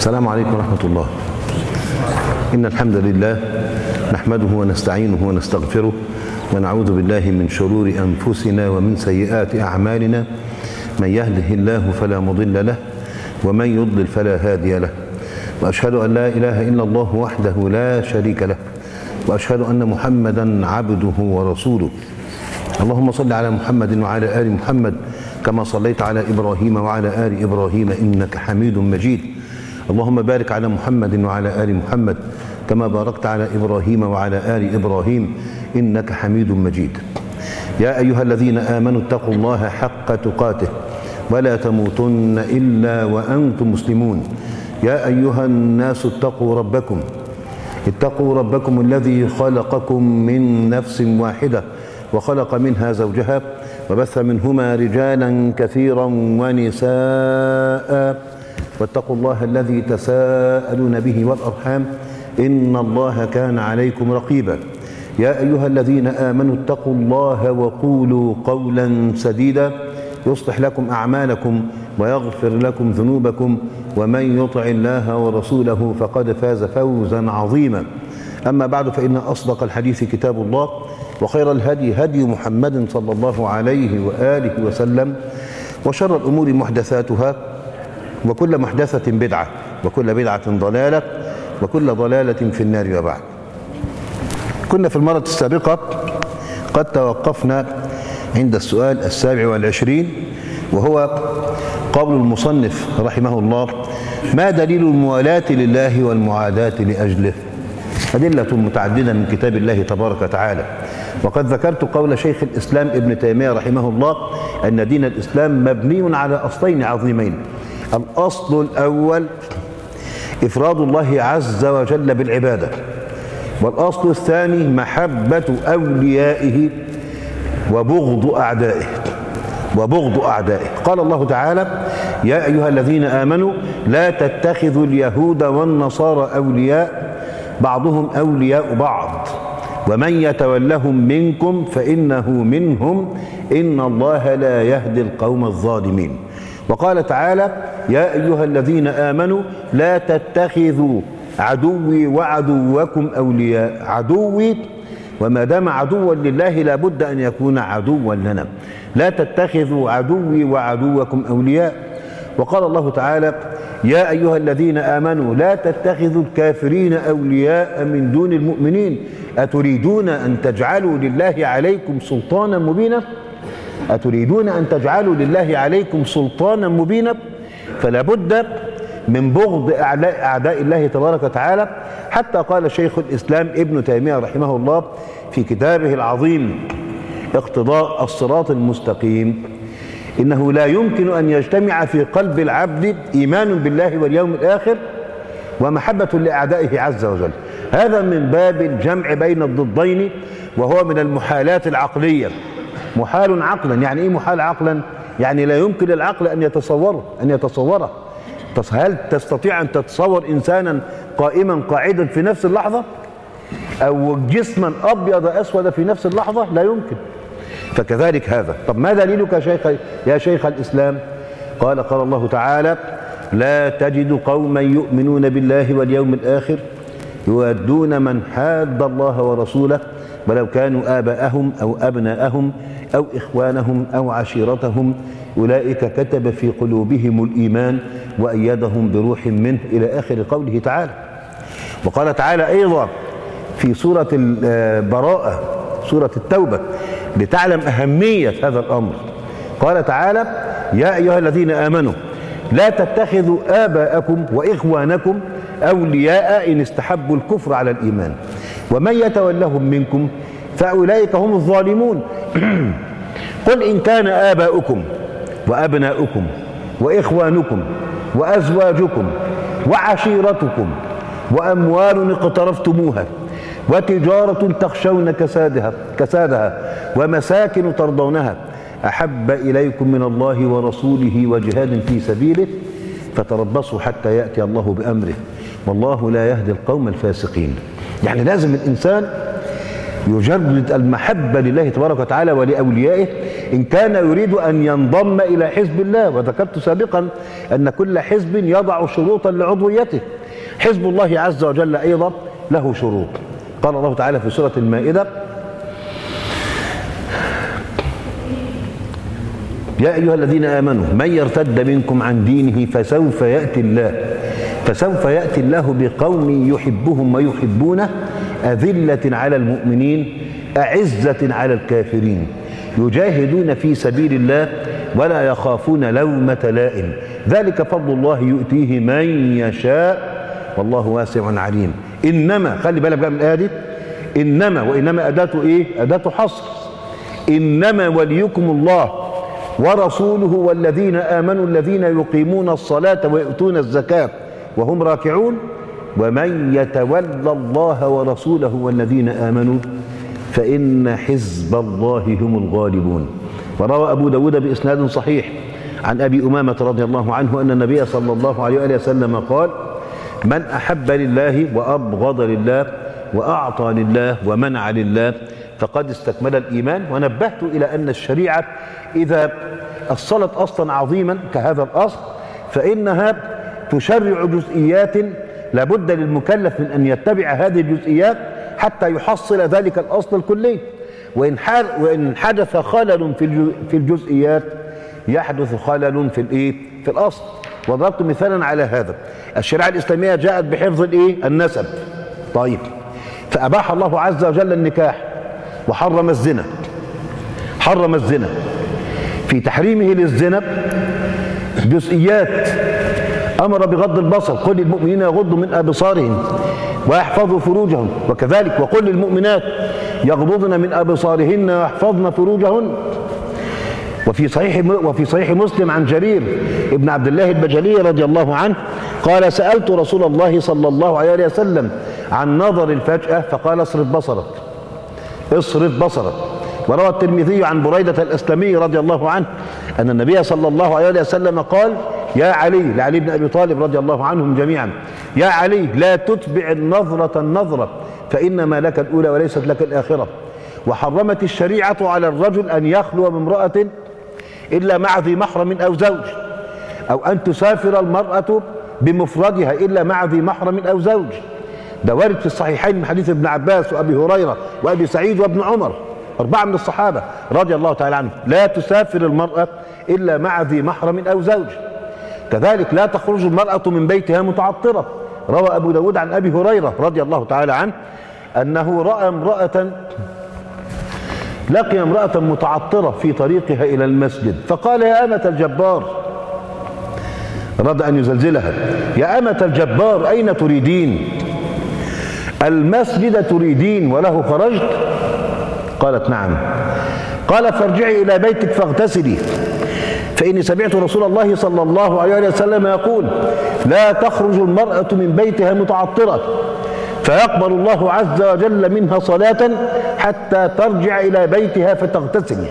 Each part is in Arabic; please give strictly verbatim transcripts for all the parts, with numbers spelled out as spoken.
السلام عليكم ورحمة الله. إن الحمد لله نحمده ونستعينه ونستغفره ونعوذ بالله من شرور أنفسنا ومن سيئات أعمالنا. من يهده الله فلا مضل له ومن يضلل فلا هادي له، وأشهد أن لا إله إلا الله وحده لا شريك له، وأشهد أن محمدا عبده ورسوله. اللهم صل على محمد وعلى آل محمد كما صليت على إبراهيم وعلى آل إبراهيم إنك حميد مجيد. اللهم بارك على محمد وعلى آل محمد كما باركت على إبراهيم وعلى آل إبراهيم إنك حميد مجيد. يا أيها الذين آمنوا اتقوا الله حق تقاته ولا تموتن إلا وأنتم مسلمون. يا أيها الناس اتقوا ربكم اتقوا ربكم الذي خلقكم من نفس واحدة وخلق منها زوجها وبث منهما رجالا كثيرا ونساء، واتقوا الله الذي تساءلون به والأرحام إن الله كان عليكم رقيبا. يا أيها الذين آمنوا اتقوا الله وقولوا قولا سديدا يصلح لكم أعمالكم ويغفر لكم ذنوبكم، ومن يطع الله ورسوله فقد فاز فوزا عظيما. أما بعد، فإن أصدق الحديث كتاب الله، وخير الهدي هدي محمد صلى الله عليه وآله وسلم، وشر الأمور محدثاتها، وكل محدثة بدعة، وكل بدعة ضلالة، وكل ضلالة في النار. وبعد، كنا في المرة السابقة قد توقفنا عند السؤال السابع والعشرين، وهو قول المصنف رحمه الله: ما دليل الموالاة لله والمعاداة لأجله؟ أدلة متعددة من كتاب الله تبارك وتعالى. وقد ذكرت قول شيخ الإسلام ابن تيمية رحمه الله أن دين الإسلام مبني على أصلين عظيمين. الأصل الأول إفراد الله عز وجل بالعبادة، والأصل الثاني محبة أوليائه وبغض أعدائه وبغض أعدائه. قال الله تعالى: يا أيها الذين آمنوا لا تتخذوا اليهود والنصارى أولياء بعضهم أولياء بعض ومن يتولهم منكم فإنه منهم إن الله لا يهدي القوم الظالمين. وقال تعالى: يا أيها الذين آمنوا لا تتخذوا عدوي وعدوكم أولياء. عدوي، وما دام عدوا لله لا بد أن يكون عدوا لنا. لا تتخذوا عدوي وعدوكم أولياء. وقال الله تعالى: يا أيها الذين آمنوا لا تتخذوا الكافرين أولياء من دون المؤمنين أتريدون أن تجعلوا لله عليكم سلطانا مبينا أتريدون أن تجعلوا لله عليكم سلطانا مبينا. فلا بد من بغض أعداء الله تبارك وتعالى، حتى قال شيخ الإسلام ابن تيمية رحمه الله في كتابه العظيم اقتضاء الصراط المستقيم: إنه لا يمكن أن يجتمع في قلب العبد إيمان بالله واليوم الآخر ومحبة لأعدائه عز وجل. هذا من باب الجمع بين الضدين، وهو من المحالات العقلية. محال عقلا، يعني إيه محال عقلا؟ يعني لا يمكن العقل أن يتصوره أن يتصوره هل تستطيع أن تتصور إنسانا قائما قاعدا في نفس اللحظة، أو جسما أبيض أسود في نفس اللحظة؟ لا يمكن. فكذلك هذا. طب ما دليلك يا شيخ يا شيخ الإسلام؟ قال قال الله تعالى: لا تجد قوما يؤمنون بالله واليوم الآخر يوادون من حاد الله ورسوله ولو كانوا آباءهم أو أبناءهم أو إخوانهم أو عشيرتهم أولئك كتب في قلوبهم الإيمان وأيدهم بروح منه، إلى آخر قوله تعالى. وقال تعالى أيضا في سورة البراءة، سورة التوبة، لتعلم أهمية هذا الأمر. قال تعالى: يا أيها الذين آمنوا لا تتخذوا آباءكم وإخوانكم أولياء إن استحبوا الكفر على الإيمان ومن يتولهم منكم فأولئك هم الظالمون. قل إن كان آباؤكم وأبناؤكم وإخوانكم وأزواجكم وعشيرتكم وأموال اقترفتموها وتجارة تخشون كسادها كسادها ومساكن ترضونها أحب إليكم من الله ورسوله وجهاد في سبيله فتربصوا حتى يأتي الله بأمره والله لا يهدي القوم الفاسقين. يعني لازم الإنسان يجرد المحبة لله تبارك وتعالى ولأوليائه إن كان يريد أن ينضم إلى حزب الله. وذكرت سابقا أن كل حزب يضع شروطا لعضويته. حزب الله عز وجل أيضا له شروط. قال الله تعالى في سورة المائدة: يا أيها الذين آمنوا من يرتد منكم عن دينه فسوف يأتي الله فسوف يأتي الله بقوم يحبهم ويحبونه أذلة على المؤمنين أعزة على الكافرين يجاهدون في سبيل الله ولا يخافون لومة لائم ذلك فضل الله يؤتيه من يشاء والله واسع عليم. إنما خلي بالك بقى من الآية دي، إنما وإنما أداة إيه؟ أداة حصر. إنما وليكم الله ورسوله والذين آمنوا الذين يقيمون الصلاة ويؤتون الزكاة وهم راكعون ومن يتولى الله ورسوله والذين آمنوا فإن حزب الله هم الغالبون. وروى أبو داود بإسناد صحيح عن أبي أمامة رضي الله عنه أن النبي صلى الله عليه وآله وسلم قال: من أحب لله وأبغض لله وأعطى لله ومنع لله فقد استكمل الإيمان. ونبهت إلى أن الشريعة إذا أصلت أصلا عظيما كهذا الأصل فإنها تشرع جزئيات لابد للمكلف من أن يتبع هذه الجزئيات حتى يحصل ذلك الأصل الكلي. وإن وإن حدث خلل في الجزئيات يحدث خلل في الإيه؟ في الأصل. وضربت مثالا على هذا. الشريعة الإسلامية جاءت بحفظ الإيه؟ النسب. طيب، فأباح الله عز وجل النكاح وحرم الزنا. حرم الزنا. في تحريمه للزنا جزئيات أمر بغض البصر: قل للمؤمنين يغضوا من أبصارهم ويحفظوا فروجهم، وكذلك وقل للمؤمنات يغضضن من أبصارهن ويحفظن فروجهن. وفي صحيح وفي صحيح مسلم عن جرير ابن عبد الله البجلي رضي الله عنه قال: سألت رسول الله صلى الله عليه وسلم عن نظر الفجأة فقال: اصرف بصرك اصرف بصرك. وروى الترمذي عن بريدة الأسلمي رضي الله عنه أن النبي صلى الله عليه وسلم قال: يا علي، لعلي بن أبي طالب رضي الله عنهم جميعا: يا علي لا تتبع النظرة النظرة فإنما لك الأولى وليست لك الآخرة. وحرمت الشريعة على الرجل أن يخلو بامرأة إلا مع ذي محرم أو زوج، أو أن تسافر المرأة بمفردها إلا مع ذي محرم أو زوج. ده وارد في الصحيحين من حديث ابن عباس وأبي هريرة وأبي سعيد وابن عمر، أربعة من الصحابة رضي الله تعالى عنهم: لا تسافر المرأة إلا مع ذي محرم أو زوج. كذلك لا تخرج المرأة من بيتها متعطرة. روى أبو داود عن أبي هريرة رضي الله تعالى عنه أنه رأى امرأة لقي امرأة متعطرة في طريقها إلى المسجد فقال: يا أمة الجبار، أراد أن يزلزلها: يا أمة الجبار أين تريدين؟ المسجد تريدين وله خرجت؟ قالت: نعم. قال: فارجعي إلى بيتك فاغتسلي فإني سمعت رسول الله صلى الله عليه وسلم يقول: لا تخرج المرأة من بيتها متعطرة فيقبل الله عز وجل منها صلاة حتى ترجع إلى بيتها فتغتسل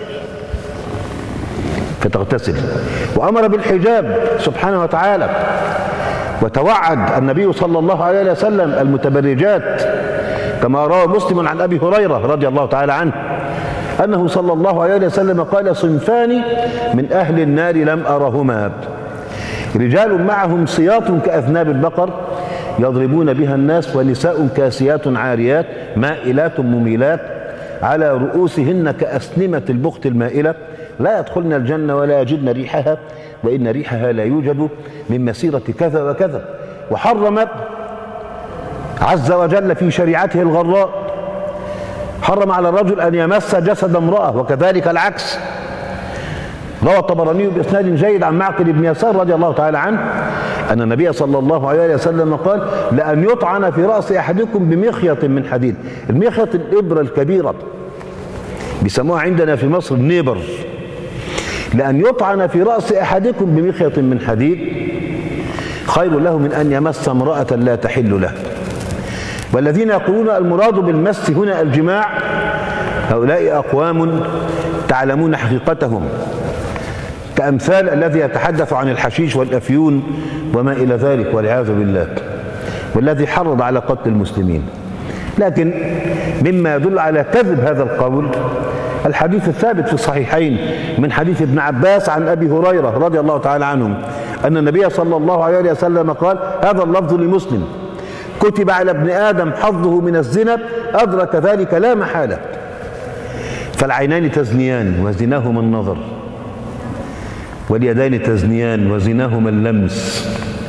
فتغتسل. وأمر بالحجاب سبحانه وتعالى، وتوعد النبي صلى الله عليه وسلم المتبرجات كما روى مسلم عن أبي هريرة رضي الله تعالى عنه أنه صلى الله عليه وسلم قال: صنفان من أهل النار لم أرهما: رجال معهم سياط كأذناب البقر يضربون بها الناس، ونساء كاسيات عاريات مائلات مميلات على رؤوسهن كأسنمة البخت المائلة لا يدخلن الجنة ولا يجدن ريحها وإن ريحها لا يوجد من مسيرة كذا وكذا. وحرم عز وجل في شريعته الغراء، حرم على الرجل أن يمس جسد امرأة، وكذلك العكس. روى الطبراني بإسناد جيد عن معقل بن يسار رضي الله تعالى عنه أن النبي صلى الله عليه وسلم قال: لأن يطعن في رأس أحدكم بمخيط من حديد. المخيط الإبرة الكبيرة بيسموها عندنا في مصر النيبر. لأن يطعن في رأس أحدكم بمخيط من حديد خير له من أن يمس امرأة لا تحل له. والذين يقولون المراد بالمس هنا الجماع هؤلاء أقوام تعلمون حقيقتهم، كأمثال الذي يتحدث عن الحشيش والأفيون وما إلى ذلك والعياذ بالله، والذي حرض على قتل المسلمين. لكن مما يدل على كذب هذا القول الحديث الثابت في الصحيحين من حديث ابن عباس عن أبي هريرة رضي الله تعالى عنهم أن النبي صلى الله عليه وسلم قال: هذا اللفظ لمسلم: كتب على ابن آدم حظه من الزنا أدرك ذلك لا محالة. فالعينان تزنيان وزناهما النظر، واليدان تزنيان وزناهما اللمس،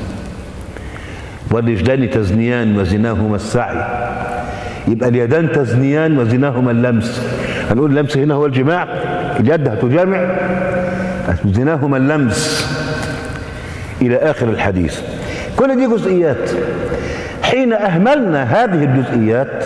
والرجلان تزنيان وزناهما السعي. يبقى اليدان تزنيان وزناهما اللمس. هنقول اللمس هنا هو الجماع، اليد هتجامع، زناهما اللمس إلى آخر الحديث. كل دي جزئيات. حين أهملنا هذه الجزئيات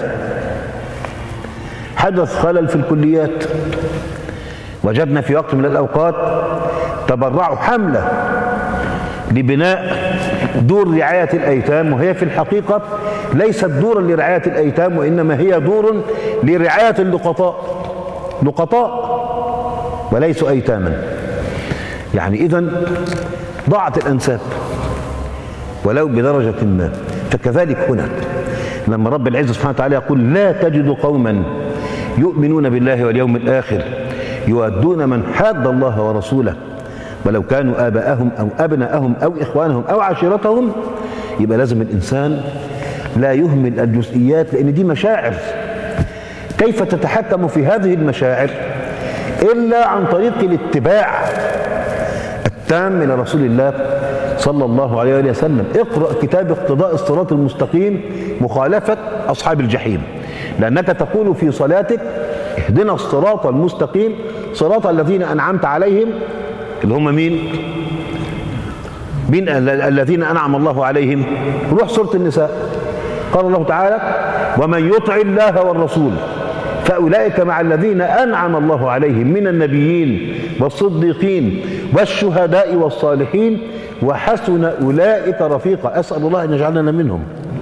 حدث خلل في الكليات. وجدنا في وقت من الأوقات تبرعوا حملة لبناء دور رعاية الأيتام، وهي في الحقيقة ليست دورا لرعاية الأيتام، وإنما هي دور لرعاية اللقطاء. لقطاء وليسوا أيتاما. يعني إذن ضاعت الأنساب ولو بدرجة ما. فكذلك هنا لما رب العزة سبحانه وتعالى يقول: لا تجد قوما يؤمنون بالله واليوم الآخر يودون من حاد الله ورسوله ولو كانوا آباءهم أو أبناءهم أو إخوانهم أو عشيرتهم. يبقى لازم الإنسان لا يهمل الجزئيات، لأن دي مشاعر. كيف تتحكم في هذه المشاعر إلا عن طريق الاتباع التام لرسول الله صلى الله عليه وسلم. اقرأ كتاب اقتضاء الصراط المستقيم مخالفة أصحاب الجحيم، لأنك تقول في صلاتك: اهدنا الصراط المستقيم صراط الذين أنعمت عليهم. اللي هم مين؟ مين الذين أنعم الله عليهم؟ روح سورة النساء، قال الله تعالى: ومن يطع الله والرسول فأولئك مع الذين أنعم الله عليهم من النبيين والصديقين والشهداء والصالحين وحسن أولئك رفيقا. أسأل الله أن يجعلنا منهم.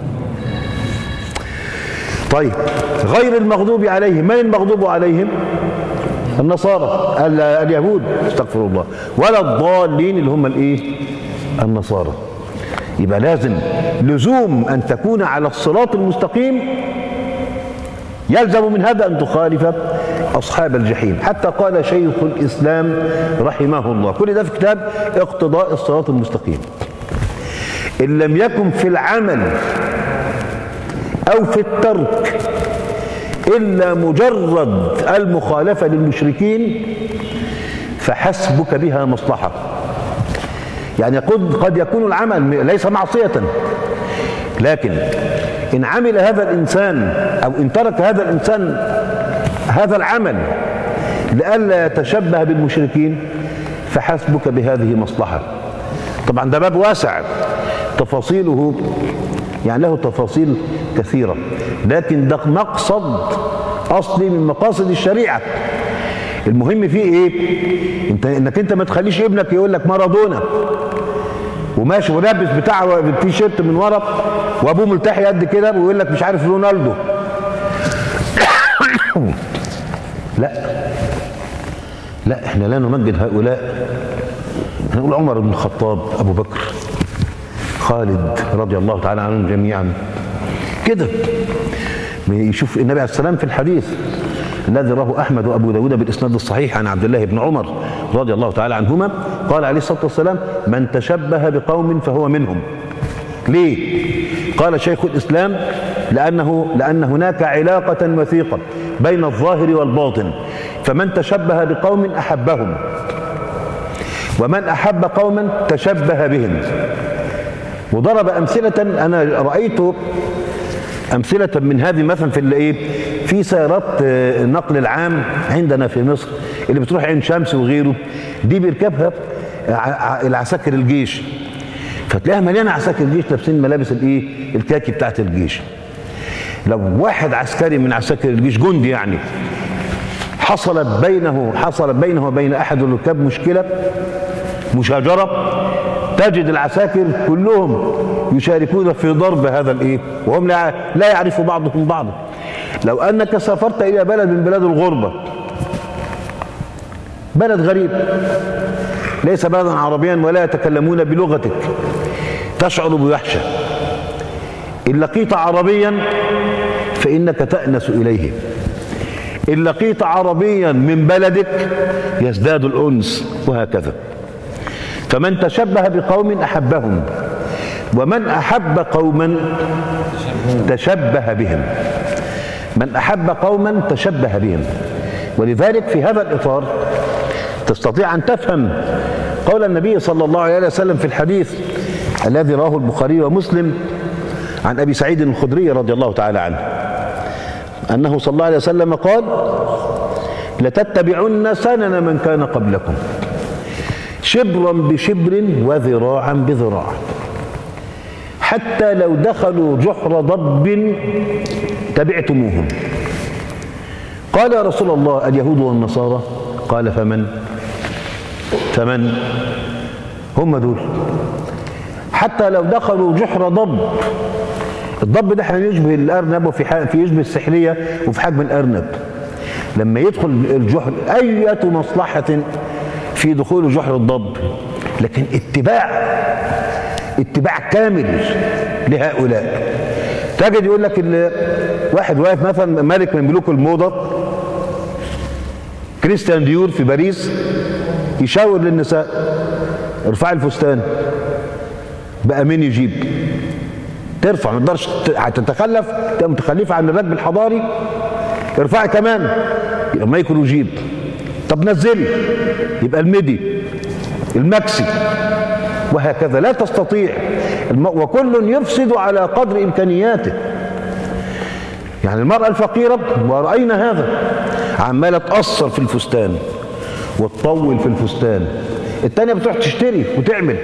طيب، غير المغضوب عليهم، من المغضوب عليهم؟ النصارى، اليهود، استغفر الله، ولا الضالين اللي هم الايه؟ النصارى. يبقى لازم لزوم أن تكون على الصراط المستقيم، يلزم من هذا أن تخالف أصحاب الجحيم. حتى قال شيخ الإسلام رحمه الله، كل ده في كتاب اقتضاء الصراط المستقيم: إن لم يكن في العمل أو في الترك إلا مجرد المخالفة للمشركين فحسبك بها مصلحة. يعني قد قد يكون العمل ليس معصية، لكن إن عمل هذا الإنسان أو إن ترك هذا الإنسان هذا العمل لئلا يتشبه بالمشركين فحسبك بهذه مصلحة. طبعا ده باب واسع، تفاصيله يعني له تفاصيل كثيرة، لكن ده مقصد أصلي من مقاصد الشريعة. المهم فيه إيه؟ انت إنك أنت ما تخليش ابنك يقول لك مارادونا وماشي ولابس بتاع التيشيرت من ورا وأبوه ملتحي قد كده ويقول لك مش عارف رونالدو. لا لا، احنا لا نمجد هؤلاء. هنقول عمر بن الخطاب، أبو بكر، خالد رضي الله تعالى عنهم جميعا كده. يشوف النبي عليه السلام في الحديث الذي رواه أحمد وأبو داود بالإسناد الصحيح عن عبد الله بن عمر رضي الله تعالى عنهما قال عليه الصلاة والسلام: من تشبه بقوم فهو منهم. ليه؟ قال شيخ الإسلام: لأنه لأن هناك علاقة وثيقة بين الظاهر والباطن، فمن تشبه بقوم أحبهم، ومن أحب قوما تشبه بهم. وضرب أمثلة، أنا رأيت أمثلة من هذه مثلا في الايه في سيارات النقل العام عندنا في مصر اللي بتروح عين شمس وغيره، دي بيركبها العساكر الجيش، فتلاقيها مليانه عساكر الجيش لابسين ملابس الايه الكاكي بتاعت الجيش. لو واحد عسكري من عساكر الجيش، جندي يعني، حصلت بينه حصلت بينه وبين احد الركاب مشكله، مشاجره، تجد العساكر كلهم يشاركون في ضرب هذا الايه، وهم لا لا يعرفوا بعضهم بعضا. لو انك سافرت الى بلد من بلاد الغربه، بلد غريب ليس بلدا عربيا ولا يتكلمون بلغتك، تشعر بوحشه. ان لقيت عربيا فإنك تأنس إليه. إن لقيت عربيا من بلدك يزداد الأنس، وهكذا. فمن تشبه بقوم أحبهم، ومن أحب قوما تشبه بهم. من أحب قوما تشبه بهم. ولذلك في هذا الإطار تستطيع أن تفهم قول النبي صلى الله عليه وسلم في الحديث الذي رواه البخاري ومسلم عن أبي سعيد الخدري رضي الله تعالى عنه، أنه صلى الله عليه وسلم قال: لتتبعن سنن من كان قبلكم شبرا بشبر وذراعا بذراع، حتى لو دخلوا جحر ضب تبعتموهم. قال يا رسول الله: اليهود والنصارى؟ قال: فمن فمن هم دول؟ حتى لو دخلوا جحر ضب. الضب ده احنا يشبه الارنب، وفي في يشبه السحليه، وفي حجم الارنب. لما يدخل الجحر، اية مصلحه في دخول جحر الضب؟ لكن اتباع اتباع كامل لهؤلاء. تجد يقول لك واحد واقف مثلا ملك من ملوك الموضه، كريستيان ديور في باريس، يشاور للنساء: ارفعي الفستان. بقى مين يجيب؟ ترفع، ما تقدرش هتتخلف، تبقى متخلفه عن الركب الحضاري، ارفعي كمان، يبقى ما يكون يجيب. طب نزلي، يبقى المدي، المكسي، وهكذا. لا تستطيع، وكل يفسد على قدر امكانياته. يعني المرأة الفقيرة، ورأينا هذا، عمالة تقصر في الفستان وتطول في الفستان، التانية بتروح تشتري وتعمل.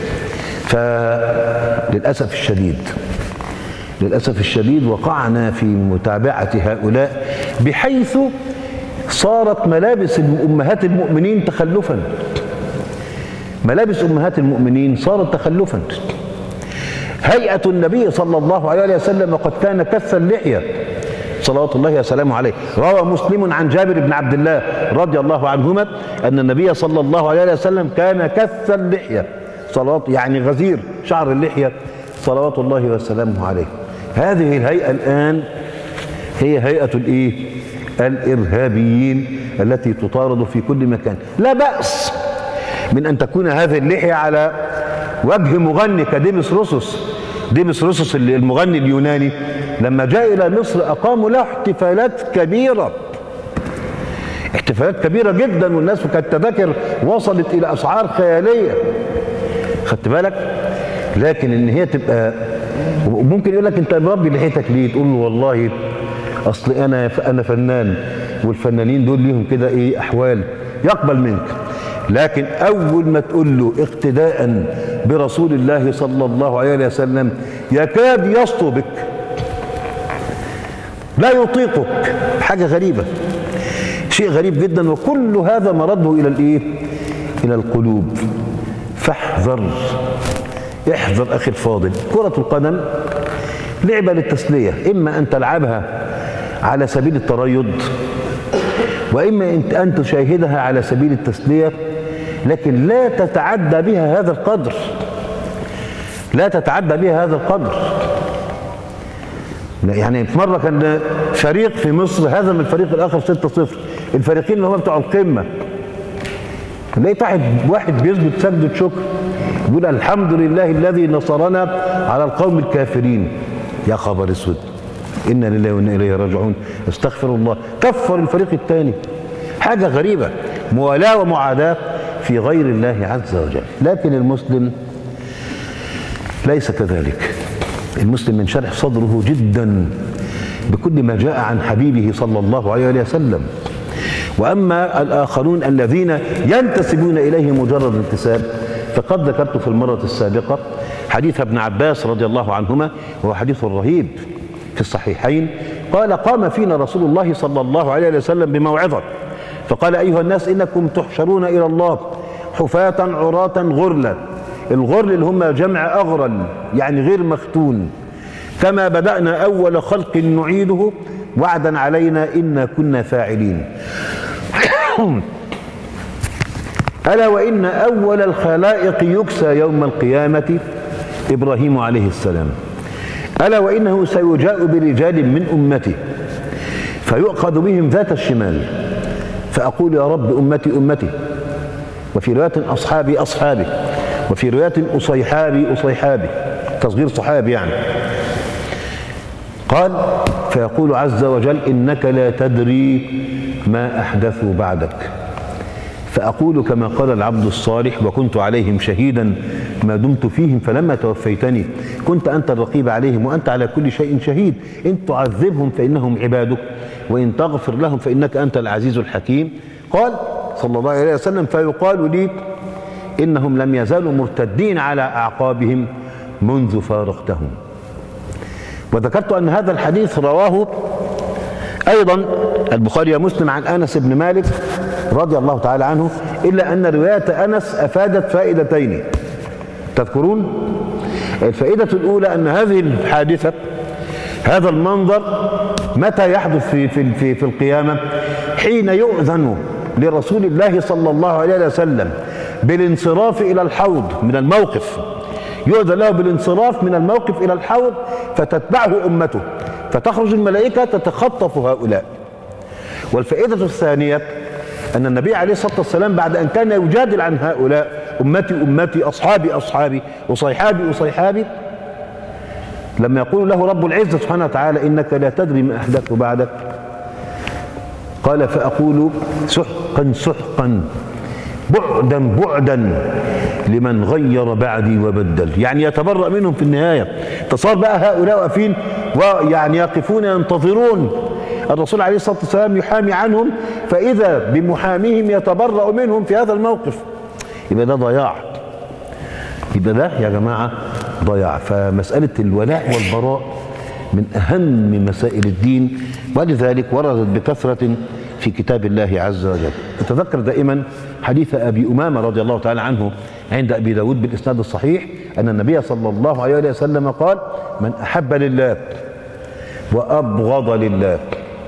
فللأسف الشديد للأسف الشديد وقعنا في متابعة هؤلاء، بحيث صارت ملابس أمهات المؤمنين تخلفا. ملابس أمهات المؤمنين صارت تخلفا. هيئة النبي صلى الله عليه وسلم قد كان كث اللحية صلوات الله وسلامه عليه. روى مسلم عن جابر بن عبد الله رضي الله عنهما أن النبي صلى الله عليه وسلم كان كث اللحية، صلوات يعني غزير شعر اللحية صلوات الله وسلامه عليه. هذه الهيئة الآن هي هيئة الإيه؟ الإرهابيين التي تطارد في كل مكان. لا بأس من أن تكون هذه اللحية على وجه مغني كديمس روسوس. ديمس روسوس المغني اليوناني لما جاء إلى مصر أقاموا له احتفالات كبيرة، احتفالات كبيرة جدا، والناس كانت تذاكر وصلت إلى أسعار خيالية، خدت بالك؟ لكن إن هي تبقى، ممكن يقول لك أنت مربي لحيتك ليه؟ تقول له والله أصل أنا أنا فنان، والفنانين دول ليهم كده إيه أحوال، يقبل منك. لكن أول ما تقول له اقتداء برسول الله صلى الله عليه وسلم يكاد يسطو بك، لا يطيقك. حاجة غريبة، شيء غريب جدا. وكل هذا مرده إلى الإيه؟ إلى القلوب. فاحذر، احذر أخي الفاضل. كرة القدم لعبة للتسلية، إما أن تلعبها على سبيل التريض، وإما أن تشاهدها على سبيل التسلية، لكن لا تتعدى بها هذا القدر، لا تتعدى بها هذا القدر. يعني في مرة كان فريق في مصر هزم الفريق الآخر ستة صفر، الفريقين اللي هم بتوع القمة. لقيت واحد واحد بيسجد سجدة شكر، يقول الحمد لله الذي نصرنا على القوم الكافرين. يا خبر اسود، إنا لله وإنا إليه راجعون. استغفر الله، كفر الفريق الثاني. حاجة غريبة، موالاة ومعاداة في غير الله عز وجل. لكن المسلم ليس كذلك. المسلم من شرح صدره جدا بكل ما جاء عن حبيبه صلى الله عليه وسلم. وأما الآخرون الذين ينتسبون إليه مجرد انتساب، فقد ذكرت في المرة السابقة حديث ابن عباس رضي الله عنهما، وهو حديث رهيب في الصحيحين. قال قام فينا رسول الله صلى الله عليه وسلم بموعظة فقال أيها الناس إنكم تحشرون إلى الله حفاة عراة غرلا. الغرل اللي هم جمع أغرل، يعني غير مختون. كما بدأنا أول خلق نعيده وعدا علينا إنا كنا فاعلين. ألا وإن أول الخلائق يكسى يوم القيامة إبراهيم عليه السلام. ألا وإنه سيجاء برجال من أمتي فيؤخذ بهم ذات الشمال فأقول يا رب أمتي أمتي، وفي رواية أصحابي أصحابي، وفي رواية أصيحابي أصيحابي، تصغير صحابي يعني. قال فيقول عز وجل إنك لا تدري ما أحدثوا بعدك، فأقول كما قال العبد الصالح وكنت عليهم شهيدا ما دمت فيهم فلما توفيتني كنت أنت الرقيب عليهم وأنت على كل شيء شهيد، إن تعذبهم فإنهم عبادك وإن تغفر لهم فإنك أنت العزيز الحكيم. قال صلى الله عليه وسلم فيقال لي إنهم لم يزالوا مرتدين على أعقابهم منذ فارقتهم. وذكرت أن هذا الحديث رواه أيضا البخاري ومسلم عن أنس بن مالك رضي الله تعالى عنه، إلا أن رواية أنس أفادت فائدتين تذكرون. الفائدة الأولى أن هذه الحادثة هذا المنظر متى يحدث في, في, في, في القيامة؟ حين يؤذن لرسول الله صلى الله عليه وسلم بالانصراف إلى الحوض من الموقف، يؤذن له بالانصراف من الموقف إلى الحوض فتتبعه أمته فتخرج الملائكة تتخطف هؤلاء. والفائدة الثانية أن النبي عليه الصلاة والسلام بعد أن كان يجادل عن هؤلاء أمتي أمتي أصحابي أصحابي وصيحابي وصيحابي، لما يقول له رب العزة سبحانه وتعالى إنك لا تدري ما أحدثت بعدك، قال فأقول سحقا سحقا بعدا بعدا لمن غير بعدي وبدل، يعني يتبرأ منهم في النهاية. فصار بقى هؤلاء واقفين ويعني يقفون ينتظرون الرسول عليه الصلاة والسلام يحامي عنهم، فإذا بمحاميهم يتبرأ منهم في هذا الموقف. يبقى ده ضياع، يبقى ده يا جماعة ضياع. فمسألة الولاء والبراء من أهم مسائل الدين، ولذلك وردت بكثرة في كتاب الله عز وجل. نتذكر دائما حديث أبي أمامة رضي الله تعالى عنه عند أبي داود بالإسناد الصحيح أن النبي صلى الله عليه وسلم قال من أحب لله وأبغض لله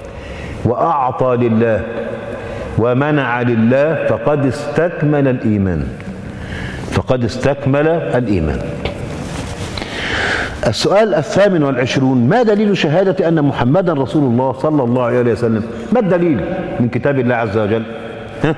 وأعطى لله ومنع لله فقد استكمل الإيمان، فقد استكمل الإيمان. السؤال الثامن والعشرون: ما دليل شهادة أن محمدا رسول الله صلى الله عليه وسلم؟ ما الدليل من كتاب الله عز وجل؟ ها؟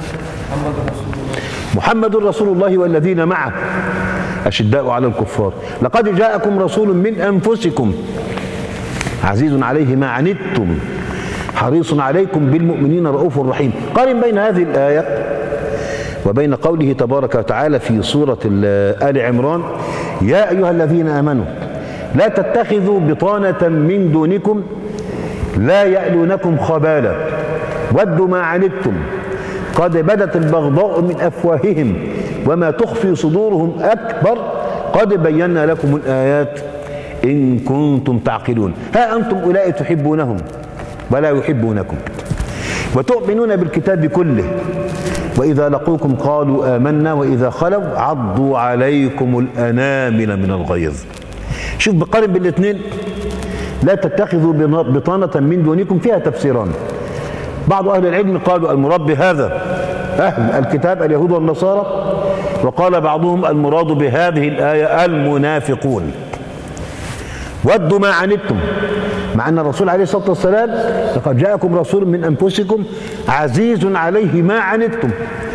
محمد رسول الله والذين معه أشداء على الكفار لقد جاءكم رسول من أنفسكم عزيز عليه ما عنتم حريص عليكم بالمؤمنين رؤوف رحيم. قارن بين هذه الآية وبين قوله تبارك وتعالى في سورة آل عمران: يا أيها الذين آمنوا لا تتخذوا بطانة من دونكم لا يألونكم خبالا ودوا ما عنتم قد بدت البغضاء من أفواههم وما تخفي صدورهم أكبر قد بينا لكم الآيات إن كنتم تعقلون. ها أنتم أولئك تحبونهم ولا يحبونكم وتؤمنون بالكتاب كله وإذا لقوكم قالوا آمنا وإذا خلوا عضوا عليكم الأنامل من الغيظ. شوف بقارن بالاثنين. لا تتخذوا بطانة من دونكم فيها تفسيران. بعض أهل العلم قالوا المراد بهذا أهل الكتاب اليهود والنصارى، وقال بعضهم المراد بهذه الآية المنافقون. ودوا ما عنتم، مع أن الرسول عليه الصلاة والسلام لقد جاءكم رسول من أنفسكم عزيز عليه ما عنتم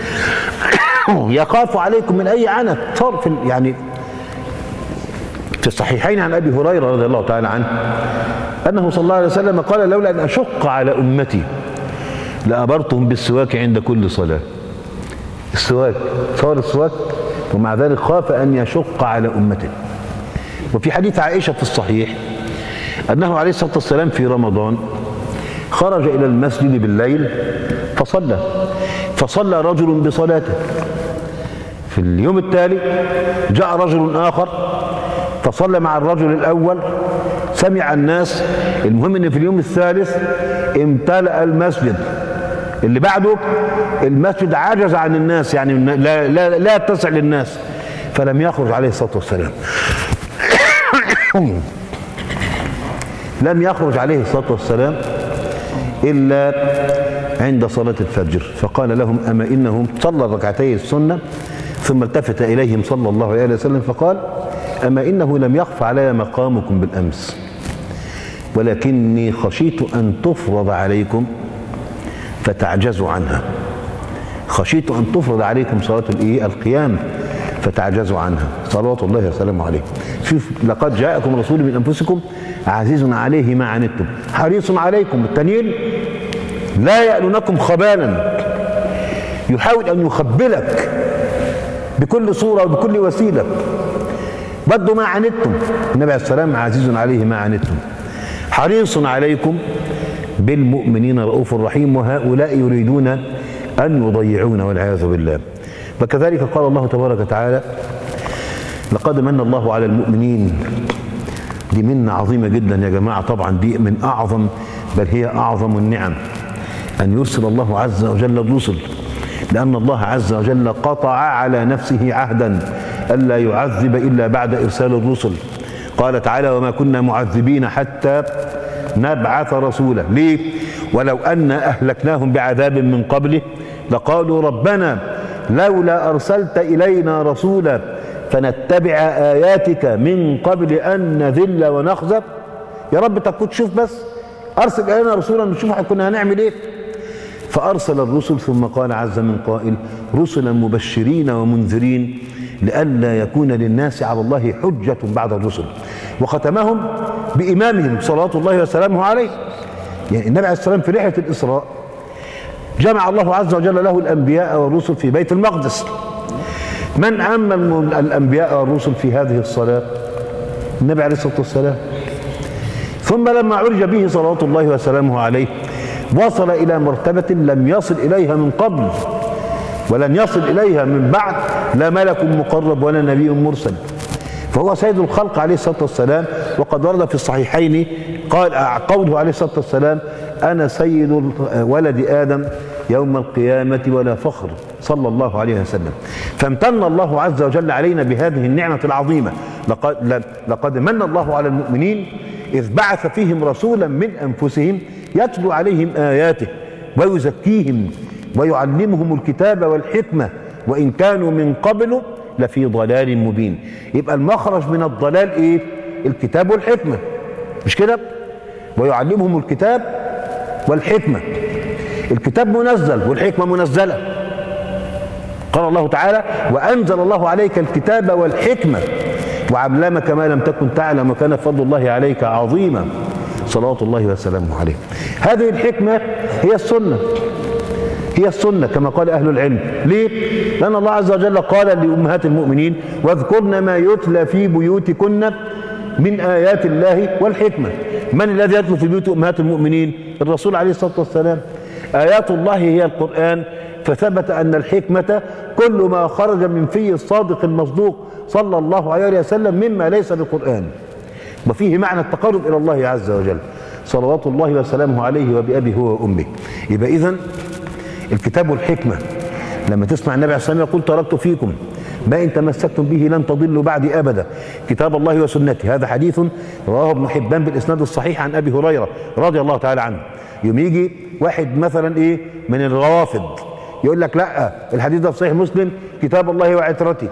يخاف عليكم من أي عنت. صار في يعني في الصحيحين عن أبي هريرة رضي الله تعالى عنه أنه صلى الله عليه وسلم قال: لولا أن أشق على أمتي لأمرتهم بالسواك عند كل صلاة. السواك، صار السواك، ومع ذلك خاف أن يشق على أمته. وفي حديث عائشة في الصحيح أنه عليه الصلاة والسلام في رمضان خرج إلى المسجد بالليل فصلى فصلى رجل بصلاته. في اليوم التالي جاء رجل آخر فصلى مع الرجل الأول، سمع الناس. المهم أن في اليوم الثالث امتلأ المسجد. اللي بعده المسجد عجز عن الناس، يعني لا, لا, لا يتسع للناس، فلم يخرج عليه الصلاة والسلام لم يخرج عليه الصلاة والسلام إلا عند صلاة الفجر، فقال لهم: أما إنهم صلى ركعتي السنة ثم التفت إليهم صلى الله عليه وسلم فقال: أما إنه لم يخف علي مقامكم بالأمس، ولكني خشيت أن تفرض عليكم فتعجزوا عنها. خشيت أن تفرض عليكم صلاة الإيه؟ القيام فتعجزوا عنها، صلوات الله وسلامه عليه. شوف، لقد جاءكم رسول من أنفسكم عزيز عليه ما عنتم حريص عليكم. التانيين لا يألونكم خبالا، يحاول أن يخبلك بكل صورة وبكل وسيلة. بدوا ما عنتم، النبي عليه السلام عزيز عليه ما عنتم حريص عليكم بالمؤمنين رؤوف رحيم، وهؤلاء يريدون أن يضيعونا والعياذ بالله. وكذلك قال الله تبارك وتعالى: لقد من الله على المؤمنين. دي منة عظيمة جدا يا جماعة، طبعا دي من أعظم بل هي أعظم النعم أن يرسل الله عز وجل الرسل، لأن الله عز وجل قطع على نفسه عهدا ألا يعذب إلا بعد إرسال الرسل. قال تعالى: وما كنا معذبين حتى نبعث رسولا. ليه؟ ولو أن أهلكناهم بعذاب من قبله لقالوا ربنا لولا أرسلت إلينا رسولا فنتبع آياتك من قبل أن نذل ونخزى. يا رب طب كنت شوف بس أرسل إلينا رسولا نشوف كنا هنعمل إيه. فأرسل الرسل، ثم قال عز من قائل: رسلا مبشرين ومنذرين لئلا يكون للناس على الله حجة بعد الرسل. وختمهم بإمامهم صلوات الله وسلامه عليه. يعني النبي عليه السلام في رحلة الإسراء جمع الله عز وجل له الأنبياء والرسل في بيت المقدس. من أما الأنبياء والرسل في هذه الصلاة؟ النبي عليه الصلاة والسلام. ثم لما عرج به صلوات الله وسلامه عليه وصل إلى مرتبة لم يصل إليها من قبل ولن يصل إليها من بعد، لا ملك مقرب ولا نبي مرسل، فهو سيد الخلق عليه الصلاة والسلام. وقد ورد في الصحيحين قال قوله عليه الصلاة والسلام: أنا سيد ولد آدم يوم القيامة ولا فخر، صلى الله عليه وسلم. فامتن الله عز وجل علينا بهذه النعمة العظيمة. لقد, لقد من الله على المؤمنين إذ بعث فيهم رسولا من أنفسهم يتلو عليهم آياته ويزكيهم ويعلمهم الكتاب والحكمة وإن كانوا من قبل لفي ضلال مبين. يبقى المخرج من الضلال إيه؟ الكتاب والحكمة، مش كده؟ ويعلمهم الكتاب والحكمة. الكتاب منزل والحكمة منزلة. قال الله تعالى: وأنزل الله عليك الكتاب والحكمة وعلمك ما لم تكن تعلم وكان فضل الله عليك عظيما، صلوات الله وسلامه عليه. هذه الحكمة هي السنة، هي السنة كما قال أهل العلم. ليه؟ لأن الله عز وجل قال لأمهات المؤمنين: واذكرن ما يتلى في بيوتكن من آيات الله والحكمة. من الذي يتلو في بيوت أمهات المؤمنين؟ الرسول عليه الصلاة والسلام. آيات الله هي القرآن، فثبت أن الحكمة كل ما خرج من في الصادق المصدوق صلى الله عليه وسلم مما ليس بالقرآن، وفيه معنى التقرب إلى الله عز وجل، صلوات الله وسلامه عليه وبأبي هو وأمه. يبقى إذن الكتاب والحكمة. لما تسمع النبي عليه الصلاة والسلام يقول: تركت فيكم ما إن تمسكتم به لن تضلوا بعدي أبدا، كتاب الله وسنتي. هذا حديث رواه ابن حبان بالإسناد الصحيح عن أبي هريرة رضي الله تعالى عنه. يوم يجي واحد مثلا إيه من الروافض يقول لك: لا الحديث ده في صحيح مسلم، كتاب الله وعترتي.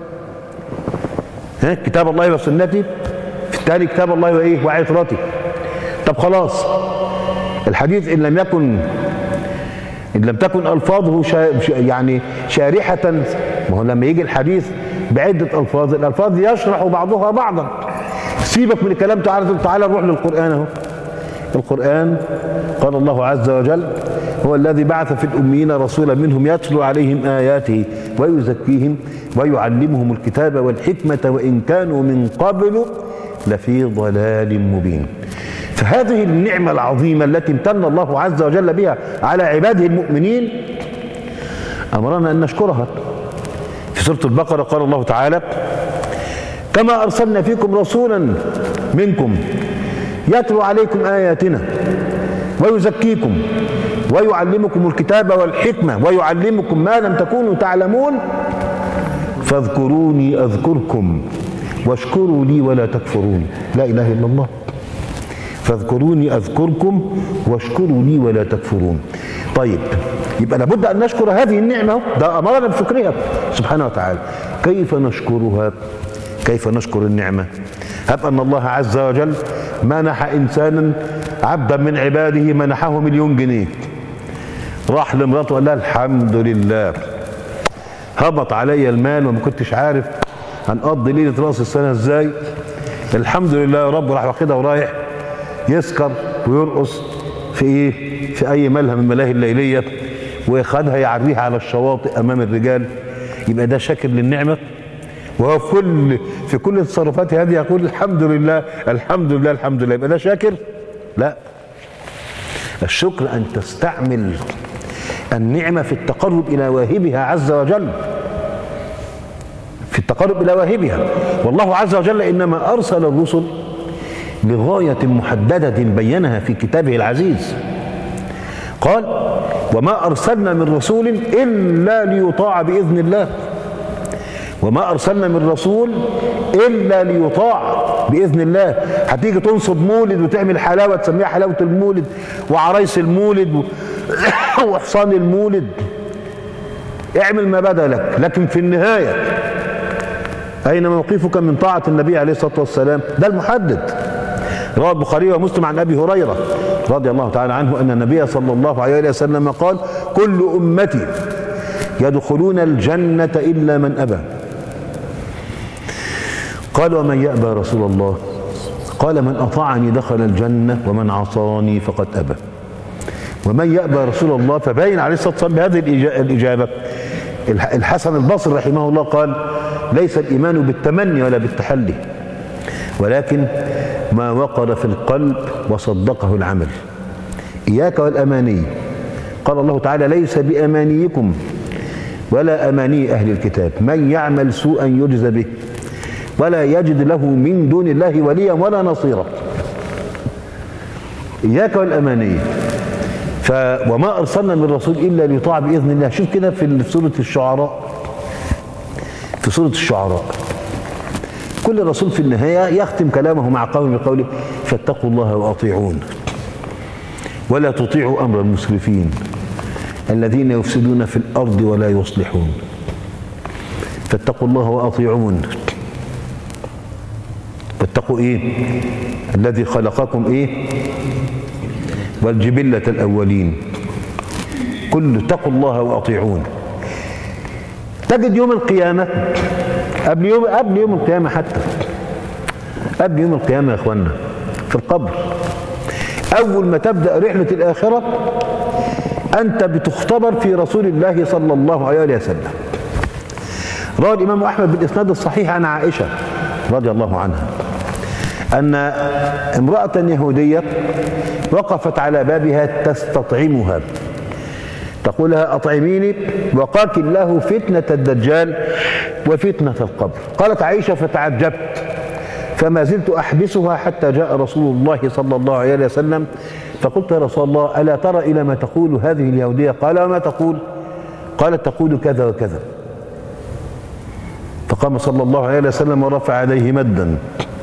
ها، كتاب الله وسنتي، في التالي كتاب الله وإيه وعترتي. طب خلاص، الحديث إن لم يكن إن لم تكن ألفاظه شا يعني شارحة، ما هو لما يجي الحديث بعدة ألفاظ، الألفاظ يشرح بعضها بعضا. سيبك من الكلام، تعالى تعالى نروح للقرآن أهو. القرآن قال الله عز وجل: هو الذي بعث في الأميين رسولا منهم يتلو عليهم آياته ويزكيهم ويعلمهم الكتاب والحكمة وإن كانوا من قبل لفي ضلال مبين. فهذه النعمة العظيمة التي امتن الله عز وجل بها على عباده المؤمنين أمرنا أن نشكرها. في سورة البقرة قال الله تعالى: كما أرسلنا فيكم رسولا منكم يتلو عليكم آياتنا ويزكيكم ويعلمكم الكتاب والحكمة ويعلمكم ما لم تكونوا تعلمون فاذكروني أذكركم واشكروا لي ولا تكفرون. لا إله إلا الله. فاذكروني أذكركم واشكروا لي ولا تكفرون. طيب، يبقى لابد أن نشكر هذه النعمة، ده أمرنا بشكرها سبحانه وتعالى. كيف نشكرها؟ كيف نشكر النعمة؟ هب أن الله عز وجل منح إنسانا عبدا من عباده منحه مليون جنيه، راح لمراته وقال لها الحمد لله هبط علي المال وما كنتش عارف هنقضي ليلة راس السنة ازاي، الحمد لله يا رب، راح واخدها ورايح يسكر ويرقص في ايه؟ في اي ملهى من الملاهي الليلية، وياخدها يعريها على الشواطئ امام الرجال. يبقى ده شاكر للنعمة؟ وهو في كل في كل تصرفاته هذه يقول الحمد لله الحمد لله الحمد لله، يبقى ده شاكر؟ لا. الشكر أن تستعمل النعمة في التقرب إلى واهبها عز وجل، في التقرب إلى واهبها. والله عز وجل إنما أرسل الرسل لغاية محددة بينها في كتابه العزيز. قال وما أرسلنا من رسول إلا ليطاع بإذن الله، وما أرسلنا من رسول إلا ليطاع بإذن الله. هتيجي تنصب مولد وتعمل حلاوة تسميها حلاوة المولد وعرايس المولد وحصان المولد، اعمل ما بدا لك، لكن في النهاية أين موقفك من طاعة النبي عليه الصلاة والسلام؟ ده المحدد. رواه البخاري ومسلم عن أبي هريرة رضي الله تعالى عنه أن النبي صلى الله عليه وسلم قال كل أمتي يدخلون الجنة إلا من أبى. قال ومن يأبى رسول الله؟ قال من أطاعني دخل الجنة ومن عصاني فقد أبى. ومن يأبى رسول الله؟ فبين عليه الصلاة والسلام بهذه الإجابة. الحسن البصري رحمه الله قال ليس الإيمان بالتمني ولا بالتحلي، ولكن ما وقر في القلب وصدقه العمل. إياك والأماني. قال الله تعالى ليس بأمانيكم ولا أماني أهل الكتاب من يعمل سوءا يجزى به ولا يجد له من دون الله وليا ولا نصيرا. إياك والأماني. ف وما أرسلنا من رسول إلا ليطاع بإذن الله. شوف كده في سورة الشعراء، في سورة الشعراء كل رسول في النهاية يختم كلامه مع قوم بقوله فاتقوا الله وأطيعون ولا تطيعوا أمر المسرفين الذين يفسدون في الأرض ولا يصلحون. فاتقوا الله وأطيعون. واتقوا إيه؟ الذي خلقكم إيه؟ والجبلة الأولين. كل اتقوا الله وأطيعون. تجد يوم القيامة قبل يوم قبل يوم القيامة حتى قبل يوم القيامة يا إخوانا في القبر أول ما تبدأ رحلة الآخرة أنت بتختبر في رسول الله صلى الله عليه وسلم. روى الإمام أحمد بالإسناد الصحيح عن عائشة رضي الله عنها أن امرأة يهودية وقفت على بابها تستطعمها تقول لها أطعميني وقاك الله فتنة الدجال وفتنة القبر. قالت عائشة فتعجبت فما زلت أحبسها حتى جاء رسول الله صلى الله عليه وسلم فقلت يا رسول الله ألا ترى إلى ما تقول هذه اليهودية؟ قال وما تقول؟ قالت تقول كذا وكذا. فقام صلى الله عليه وسلم ورفع يديه مدا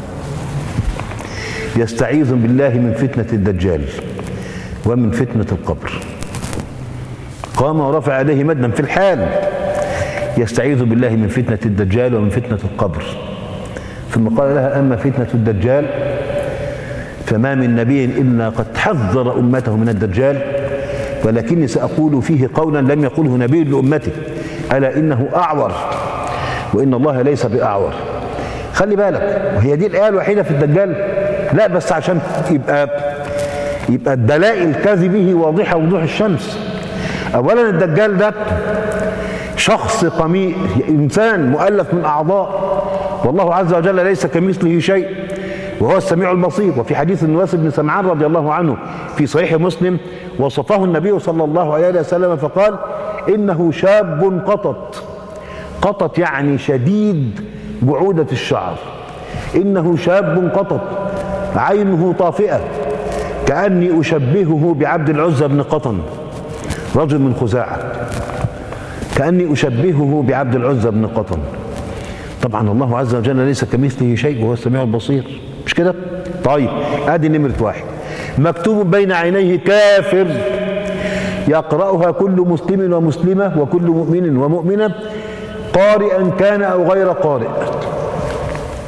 يستعيذ بالله من فتنة الدجال ومن فتنة القبر. قام ورفع يديه مدا في الحال يستعيذ بالله من فتنة الدجال ومن فتنة القبر. ثم قال لها أما فتنة الدجال فما من نبي إلا قد حذر أمته من الدجال ولكني سأقول فيه قولا لم يقوله نبي لأمته ألا إنه أعور وإن الله ليس بأعور. خلي بالك، وهي دي الآية الوحيدة في الدجال؟ لا، بس عشان يبقى يبقى الدلائل كذبه واضحة وضوح الشمس. أولا الدجال ده شخص قميء، إنسان مؤلف من أعضاء، والله عز وجل ليس كمثله شيء وهو السميع البصير. وفي حديث النواس بن سمعان رضي الله عنه في صحيح مسلم وصفه النبي صلى الله عليه وسلم فقال إنه شاب قطط. قطط يعني شديد بعودة الشعر. إنه شاب قطط عينه طافئة كأني أشبهه بعبد العزى بن قطن رجل من خزاعة، كأني أشبهه بعبد العزى بن قطن. طبعا الله عز وجل ليس كمثله شيء وهو السميع البصير، مش كده؟ طيب ادي نمرة واحد. مكتوب بين عينيه كافر يقرأها كل مسلم ومسلمة وكل مؤمن ومؤمنة قارئا كان أو غير قارئ.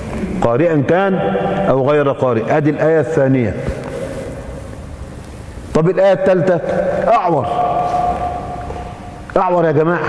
قارئا كان أو غير قارئ. أدي الآية الثانية. طب الآية الثالثة أعور. أعور يا جماعة،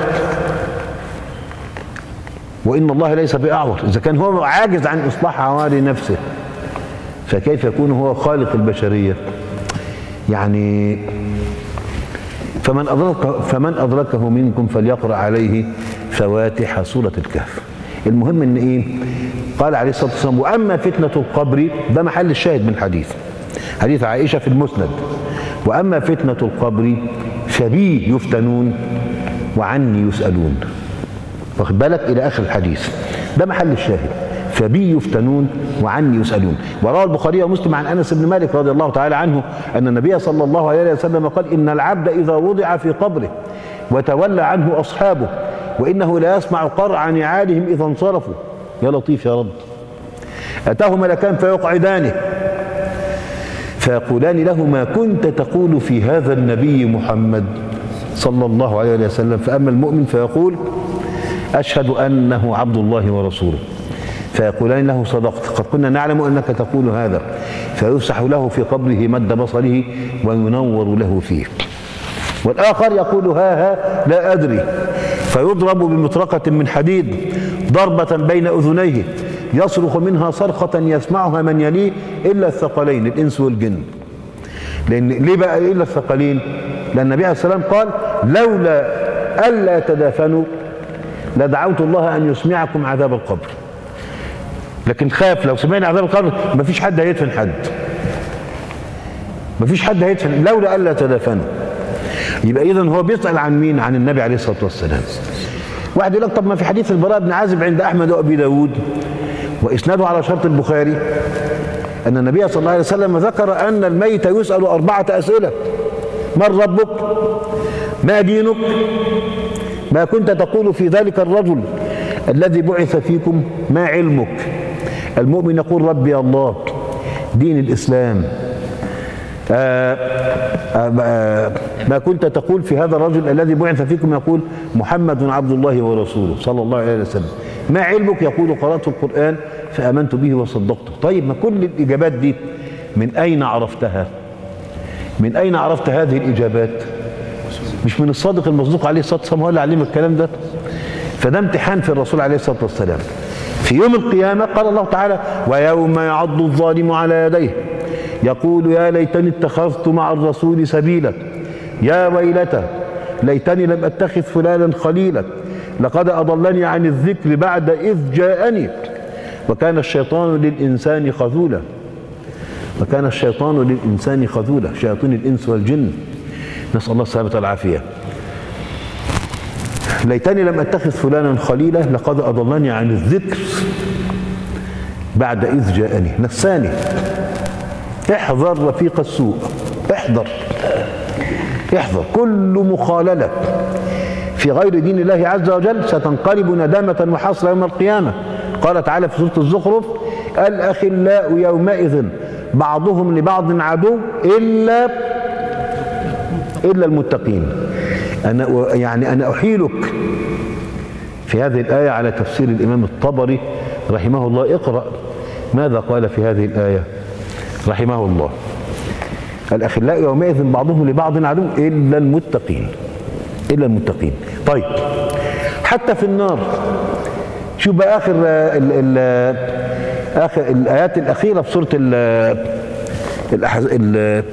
وإن الله ليس بأعور. إذا كان هو عاجز عن إصلاح عواري نفسه فكيف يكون هو خالق البشرية؟ يعني فمن أدرك فمن أدركه منكم فليقرأ عليه فواتح سورة الكهف. المهم إن إيه؟ قال عليه الصلاة والسلام: وأما فتنة القبر، ده محل الشاهد من الحديث، حديث عائشة في المسند: وأما فتنة القبر فبي يفتنون وعني يسألون. واخد بالك إلى آخر الحديث، ده محل الشاهد، فبي يفتنون وعني يسألون. وروى البخاري ومسلم عن أنس بن مالك رضي الله تعالى عنه أن النبي صلى الله عليه وسلم قال: إن العبد إذا وضع في قبره وتولى عنه أصحابه وإنه لا يسمع قرع نعالهم إذا انصرفوا. يا لطيف يا رب. أتاه ملكان فيقعدانه فيقولان له: ما كنت تقول في هذا النبي محمد صلى الله عليه وسلم؟ فأما المؤمن فيقول: أشهد أنه عبد الله ورسوله. فيقولان له: صدقت، قد كنا نعلم أنك تقول هذا. فيفسح له في قبره مد بصره وينور له فيه. والآخر يقول: ها ها لا أدري. فيضرب بمطرقة من حديد ضربة بين أذنيه يصرخ منها صرخة يسمعها من يليه إلا الثقلين الإنس والجن. لأن ليه بقى إلا الثقلين؟ لأن النبي عليه السلام قال: لولا ألا تدافنوا لدعوت الله أن يسمعكم عذاب القبر. لكن خاف لو سمعنا عذاب القبر مفيش حد هيدفن حد، مفيش حد هيدفن لولا ألا تدافنوا. يبقى إذن هو بيسأل عن مين؟ عن النبي عليه الصلاة والسلام. واحد يقول لك: طب ما في حديث البراء بن عازب عند أحمد وأبي داود وإسناده على شرط البخاري أن النبي صلى الله عليه وسلم ذكر أن الميت يسأل أربعة أسئلة: من ربك؟ ما دينك؟ ما كنت تقول في ذلك الرجل الذي بعث فيكم؟ ما علمك؟ المؤمن يقول: ربي الله، دين الإسلام. آآ آآ ما كنت تقول في هذا الرجل الذي بعث فيكم؟ يقول: محمد عبد الله ورسوله صلى الله عليه وسلم. ما علمك؟ يقول: قرأت القرآن فآمنت به وصدقته. طيب ما كل الإجابات دي من أين عرفتها؟ من أين عرفت هذه الإجابات؟ مش من الصادق المصدوق عليه الصلاة والسلام هو اللي علمك الكلام ده؟ فده امتحان في الرسول عليه الصلاة والسلام. في يوم القيامة قال الله تعالى: ويوم يعض الظالم على يديه يقول يا ليتني اتخذت مع الرسول سبيلا يا ويلتى ليتني لم اتخذ فلانا خليلا لقد اضلني عن الذكر بعد اذ جاءني وكان الشيطان للانسان خذولا وكان الشيطان للانسان خذولا شياطين الانس والجن، نسال الله السلامه والعافيه. ليتني لم اتخذ فلانا خليلا لقد اضلني عن الذكر بعد اذ جاءني. نساني. احذر رفيق السوء، احذر احذر كل مخاللة في غير دين الله عز وجل ستنقلب ندامة وحسرة يوم القيامة. قال تعالى في سورة الزخرف: الأخلاء يومئذ بعضهم لبعض عدو إلا إلا المتقين. أنا يعني أنا أحيلك في هذه الآية على تفسير الإمام الطبري رحمه الله. اقرأ ماذا قال في هذه الآية رحمه الله: الأخلاء يومئذ بعضهم لبعض عدو إلا المتقين إلا المتقين. طيب حتى في النار شوف بقى آخر ال ال آخر الآيات الأخيرة في سورة ال ال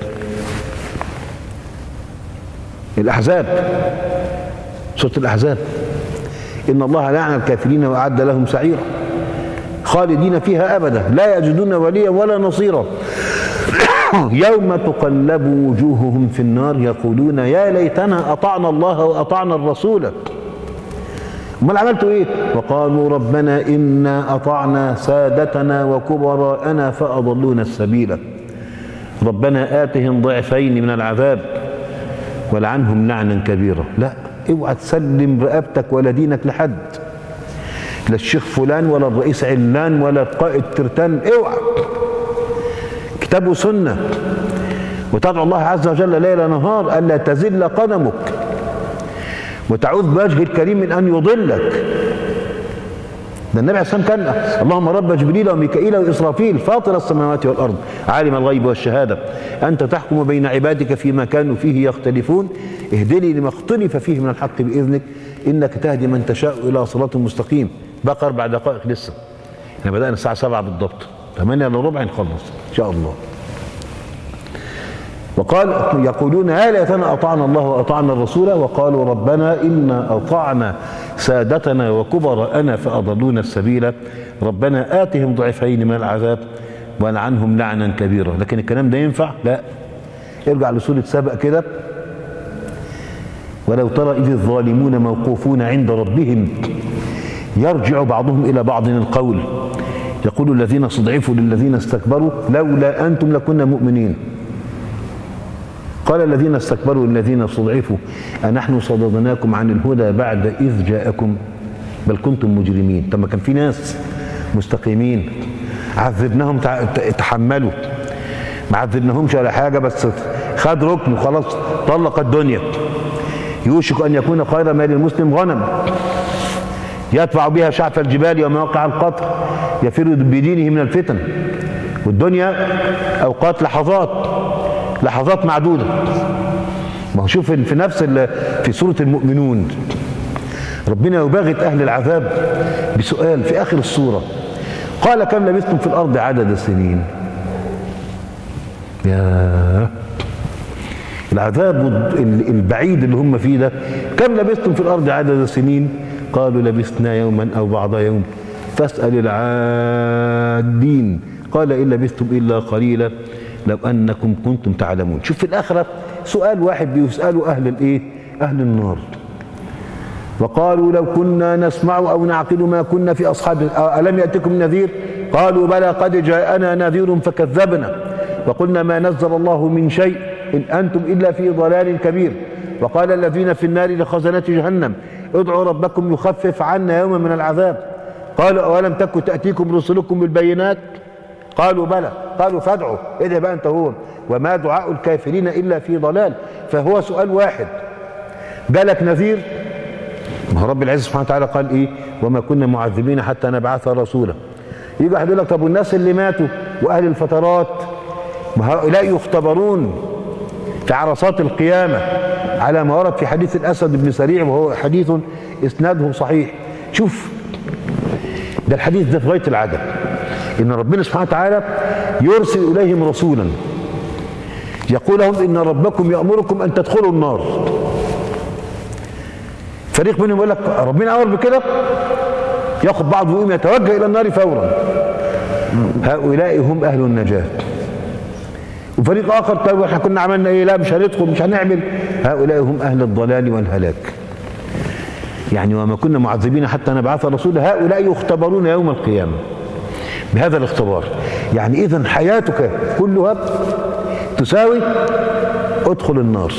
الأحزاب، سورة الأحزاب: إن الله لعن الكافرين وأعد لهم سعيرا خالدين فيها أبدا لا يجدون وليا ولا نصيرا يوم تقلب وجوههم في النار يقولون يا ليتنا أطعنا الله وأطعنا الرسول. امال عملتوا ايه؟ وقالوا ربنا إنا أطعنا سادتنا وكبراءنا فأضلونا السبيل ربنا آتهم ضعفين من العذاب ولعنهم لعنا كبيرا. لا، اوعى تسلم رقبتك ولا دينك لحد، لا الشيخ فلان ولا الرئيس علان ولا القائد ترتان، اوعى. كتاب وسنة، وتدعو الله عز وجل ليل نهار ألا تزل قدمك وتعوذ بوجه الكريم من أن يضلك. ده النبي عليه الصلاة والسلام كان اللهم رب جبريل وميكائيل وإسرافيل فاطر السماوات والأرض عالم الغيب والشهادة أنت تحكم بين عبادك فيما كانوا فيه يختلفون اهدني لما اختلف فيه من الحق بإذنك إنك تهدي من تشاء إلى صراط مستقيم. بقى أربع دقائق لسه، احنا بدأنا الساعة سبعة بالضبط، ثمانية إلا ربع نخلص إن شاء الله. وقال يقولون يا ليتنا أطعنا الله وأطعنا الرسول وقالوا ربنا إنا أطعنا سادتنا وكبراءنا فأضلونا السبيل ربنا آتهم ضعفين من العذاب ولعنهم لعنا كبيرا. لكن الكلام ده ينفع؟ لا. ارجع لسورة سبأ كده، ولو ترى إذ الظالمون موقوفون عند ربهم يرجع بعضهم إلى بعض القول يقول الذين استضعفوا للذين استكبروا لولا أنتم لكنا مؤمنين قال الذين استكبروا للذين استضعفوا أنحن صددناكم عن الهدى بعد إذ جاءكم بل كنتم مجرمين. طب ما كان في ناس مستقيمين عذبناهم تحملوا، ما عذبناهمش ولا حاجة بس خد ركن وخلاص طلق الدنيا. يوشك أن يكون خير مال المسلم غنم يدفع بها شعف الجبال ومواقع القطر يفر بدينه من الفتن. والدنيا أوقات لحظات لحظات معدودة. ما هو شوف في نفس في سورة المؤمنون ربنا يباغت أهل العذاب بسؤال في آخر السورة قال كم لبثتم في الأرض عدد السنين. يا العذاب البعيد اللي هم فيه ده، كم لبثتم في الأرض عدد السنين قالوا لبثنا يوما أو بعض يوم فاسأل العادين قال إن لبثتم إلا قليلا لو أنكم كنتم تعلمون. شوف في الآخرة سؤال واحد بيسألوا أهل الإيه؟ أهل النار. وقالوا لو كنا نسمع أو نعقل ما كنا في أصحاب ألم يأتكم نذير قالوا بلى قد جاءنا نذير فكذبنا وقلنا ما نزل الله من شيء إن أنتم إلا في ضلال كبير. وقال الذين في النار لخزنة جهنم ادعوا ربكم يخفف عنا يوما من العذاب قالوا أولم تكن تأتيكم رسلكم بالبينات قالوا بلى قالوا فادعوا إذا بقى أنت هو وما دعاء الكافرين إلا في ضلال. فهو سؤال واحد جالك نذير. ما هو رب العزة سبحانه وتعالى قال إيه وما كنا معذبين حتى نبعث رسولا. يجي واحد يقول لك طب والناس اللي ماتوا وأهل الفترات ما هؤلاء يختبرون في عرصات القيامة على ما ورد في حديث الأسد بن سريع وهو حديث إسناده صحيح. شوف ده الحديث ده في غاية العجب إن ربنا سبحانه وتعالى يرسل إليهم رسولا يقول لهم إن ربكم يأمركم أن تدخلوا النار. فريق منهم يقول لك ربنا أمر بكده ياخد بعض ويقوم يتوجه إلى النار فورا. هؤلاء هم أهل النجاة. وفريق آخر طيب احنا كنا عملنا إيه؟ لا مش هندخل مش هنعمل. هؤلاء هم أهل الضلال والهلاك. يعني وما كنا معذبين حتى نبعث رسولا هؤلاء يختبرون يوم القيامة بهذا الاختبار. يعني إذن حياتك كلها تساوي ادخل النار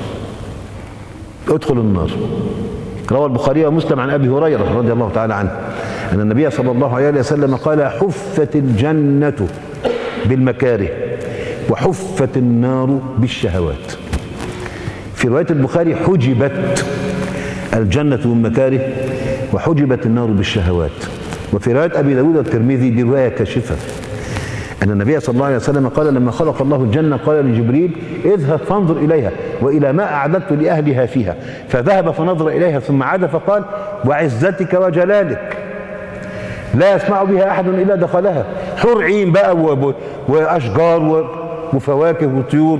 ادخل النار. روى البخاري ومسلم عن أبي هريرة رضي الله تعالى عنه أن النبي صلى الله عليه وسلم قال حفت الجنة بالمكاره وحفت النار بالشهوات. في رواية البخاري حجبت الجنة بالمكاره وحجبت النار بالشهوات. وفي رواية أبي داود والترمذي دي رواية كاشفة أن النبي صلى الله عليه وسلم قال لما خلق الله الجنة قال لجبريل اذهب فانظر إليها وإلى ما أعددت لأهلها فيها فذهب فنظر إليها ثم عاد فقال وعزتك وجلالك لا يسمع بها أحد إلا دخلها. حور عين بقى وأشجار وفواكه وطيور.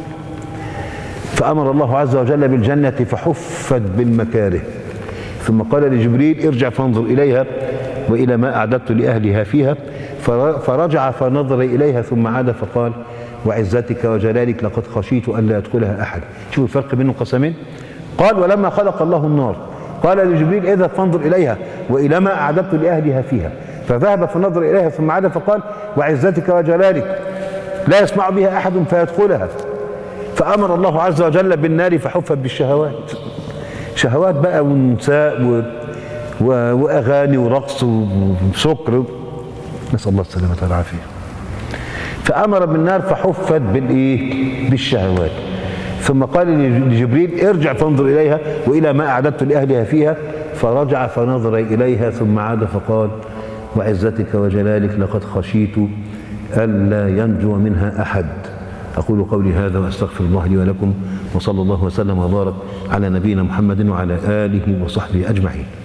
فأمر الله عز وجل بالجنة فحفت بالمكاره ثم قال لجبريل ارجع فانظر إليها وإلى ما أعددت لأهلها فيها فرجع فنظر إليها ثم عاد فقال وعزتك وجلالك لقد خشيت أن لا يدخلها أحد. شوف الفرق بين القسمين. قال ولما خلق الله النار قال لجبريل اذهب فانظر إليها وإلى ما أعددت لأهلها فيها فذهب فنظر إليها ثم عاد فقال وعزتك وجلالك لا يسمع بها أحد فيدخلها. فأمر الله عز وجل بالنار فحفت بالشهوات. شهوات بقى ونساء و... و... وأغاني ورقص وسكر. نسأل الله السلامة والعافية. فأمر بالنار فحفت بالإيه؟ بالشهوات. ثم قال لجبريل ارجع فانظر إليها وإلى ما أعددت لأهلها فيها فرجع فنظر إليها ثم عاد فقال وعزتك وجلالك لقد خشيت ألا ينجو منها أحد. أقول قولي هذا وأستغفر الله لي ولكم، وصلى الله وسلم وبارك على نبينا محمد وعلى آله وصحبه أجمعين.